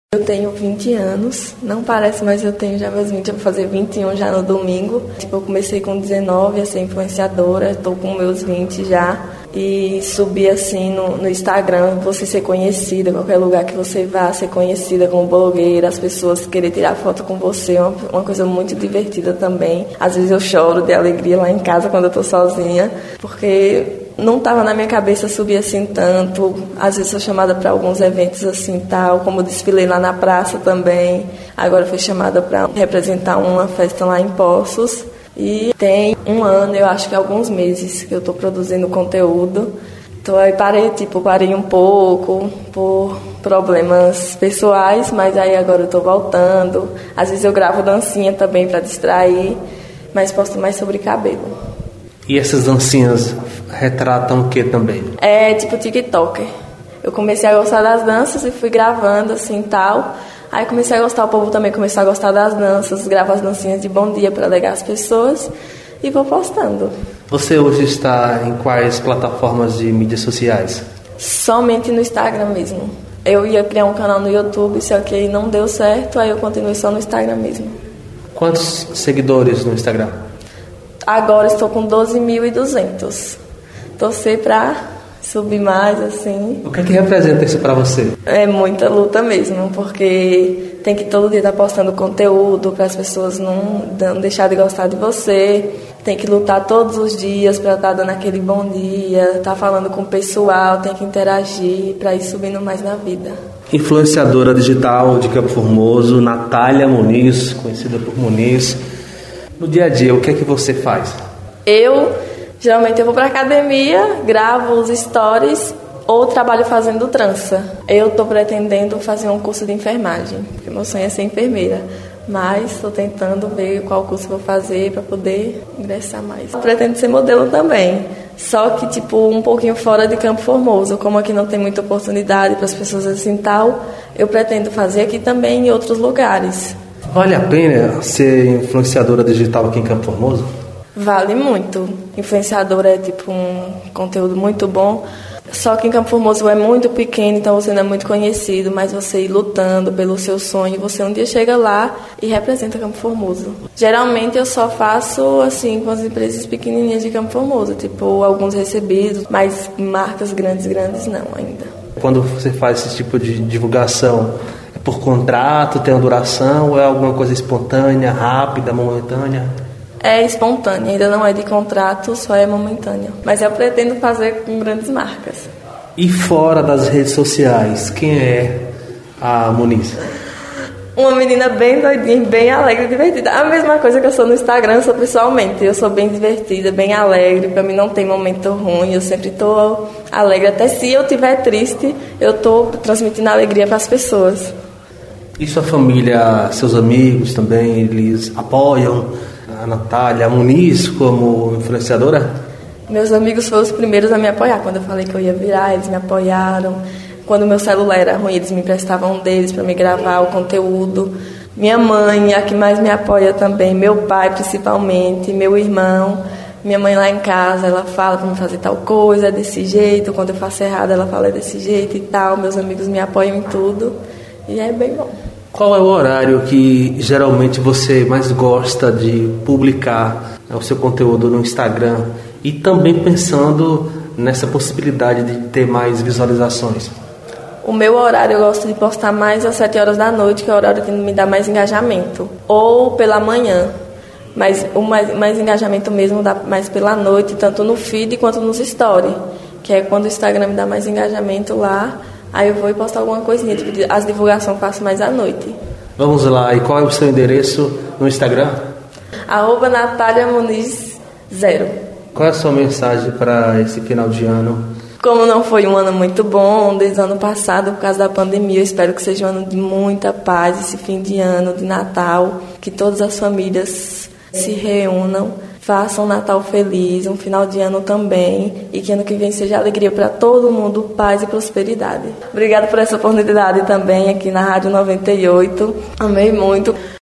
Eu tenho 20 anos, não parece, mas eu tenho já meus 20, eu vou fazer 21 já no domingo. Eu comecei com 19 a ser influenciadora, estou com meus 20 já. E subir assim no Instagram, você ser conhecida, qualquer lugar que você vá, ser conhecida como blogueira, as pessoas querem tirar foto com você, é uma coisa muito divertida também. Às vezes eu choro de alegria lá em casa quando eu tô sozinha, porque não estava na minha cabeça subir assim tanto. Às vezes sou chamada para alguns eventos assim tal, como desfilei lá na praça também. Agora fui chamada para representar uma festa lá em Poços. E tem um ano, eu acho que alguns meses que eu estou produzindo conteúdo. Então aí parei um pouco por problemas pessoais, mas aí agora eu estou voltando. Às vezes eu gravo dancinha também para distrair, mas posto mais sobre cabelo. E essas dancinhas retratam o que também? É tipo TikToker. Eu comecei a gostar das danças e fui gravando assim tal. Aí comecei a gostar, o povo também começou a gostar das danças, gravo as dancinhas de bom dia para alegar as pessoas e vou postando. Você hoje está em quais plataformas de mídias sociais? Somente no Instagram mesmo. Eu ia criar um canal no YouTube, só que não deu certo, aí eu continuei só no Instagram mesmo. Quantos seguidores no Instagram? Agora estou com 12.200. Torcer para subir mais, assim. O que é que representa isso para você? É muita luta mesmo, porque tem que todo dia estar postando conteúdo para as pessoas não deixar de gostar de você. Tem que lutar todos os dias para estar dando aquele bom dia, estar falando com o pessoal, tem que interagir para ir subindo mais na vida. Influenciadora digital de Campo Formoso, Natália Muniz, conhecida por Muniz. No dia a dia, o que é que você faz? Geralmente eu vou pra academia, gravo os stories ou trabalho fazendo trança. Eu tô pretendendo fazer um curso de enfermagem, porque meu sonho é ser enfermeira. Mas estou tentando ver qual curso vou fazer para poder ingressar mais. Eu pretendo ser modelo também, só que um pouquinho fora de Campo Formoso. Como aqui não tem muita oportunidade para as pessoas assim tal, eu pretendo fazer aqui também em outros lugares. Vale a pena ser influenciadora digital aqui em Campo Formoso? Vale muito. Influenciadora é um conteúdo muito bom. Só que em Campo Formoso é muito pequeno, então você não é muito conhecido, mas você ir lutando pelo seu sonho, você um dia chega lá e representa Campo Formoso. Geralmente eu só faço assim com as empresas pequenininhas de Campo Formoso, alguns recebidos, mas marcas grandes não ainda. Quando você faz esse tipo de divulgação, é por contrato, tem uma duração, ou é alguma coisa espontânea, rápida, momentânea? É espontânea, ainda não é de contrato, só é momentânea. Mas eu pretendo fazer com grandes marcas. E fora das redes sociais, quem é a Muniz? Uma menina bem doidinha, bem alegre, divertida. A mesma coisa que eu sou no Instagram, eu sou pessoalmente. Eu sou bem divertida, bem alegre. Pra mim não tem momento ruim, eu sempre tô alegre. Até se eu estiver triste, eu tô transmitindo alegria pras pessoas. E sua família, seus amigos também, eles apoiam a Natália Muniz como influenciadora? Meus amigos foram os primeiros a me apoiar. Quando eu falei que eu ia virar, eles me apoiaram. Quando meu celular era ruim, eles me emprestavam um deles para me gravar o conteúdo. Minha mãe, a que mais me apoia também. Meu pai, principalmente. Meu irmão. Minha mãe lá em casa, ela fala para me fazer tal coisa, é desse jeito. Quando eu faço errado, ela fala é desse jeito e tal. Meus amigos me apoiam em tudo. E é bem bom. Qual é o horário que geralmente você mais gosta de publicar o seu conteúdo no Instagram? E também pensando nessa possibilidade de ter mais visualizações. O meu horário eu gosto de postar mais às 7 horas da noite, que é o horário que me dá mais engajamento. Ou pela manhã. Mas o mais engajamento mesmo dá mais pela noite, tanto no feed quanto nos stories. Que é quando o Instagram me dá mais engajamento lá. Aí eu vou e posto alguma coisinha, as divulgações eu faço mais à noite. Vamos lá, e qual é o seu endereço no Instagram? @Natália Muniz 0. Qual é a sua mensagem para esse final de ano? Como não foi um ano muito bom, desde o ano passado, por causa da pandemia, eu espero que seja um ano de muita paz, esse fim de ano, de Natal, que todas as famílias se reúnam, façam um Natal feliz, um final de ano também, e que ano que vem seja alegria para todo mundo, paz e prosperidade. Obrigada por essa oportunidade também aqui na Rádio 98. Amei muito.